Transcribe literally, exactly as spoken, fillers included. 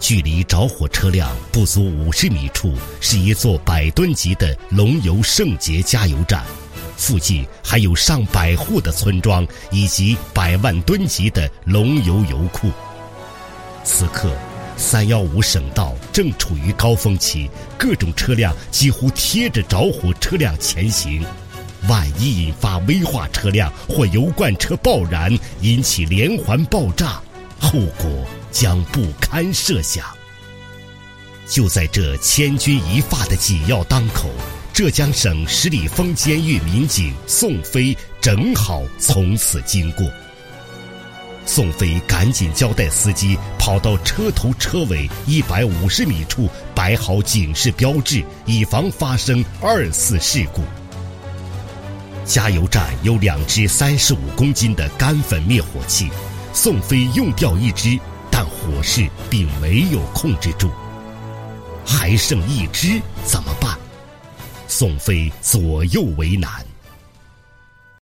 距离着火车辆不足五十米处是一座百吨级的龙游圣洁加油站，附近还有上百户的村庄以及百万吨级的龙游油库。此刻三一五省道正处于高峰期，各种车辆几乎贴着着火车辆前行，万一引发危化车辆或油罐车爆燃，引起连环爆炸，后果将不堪设想。就在这千钧一发的紧要当口，浙江省十里峰监狱民警宋飞正好从此经过。宋飞赶紧交代司机跑到车头车尾一百五十米处摆好警示标志，以防发生二次事故。加油站有两支三十五公斤的干粉灭火器，宋飞用掉一支，但火势并没有控制住，还剩一支怎么办？宋飞左右为难。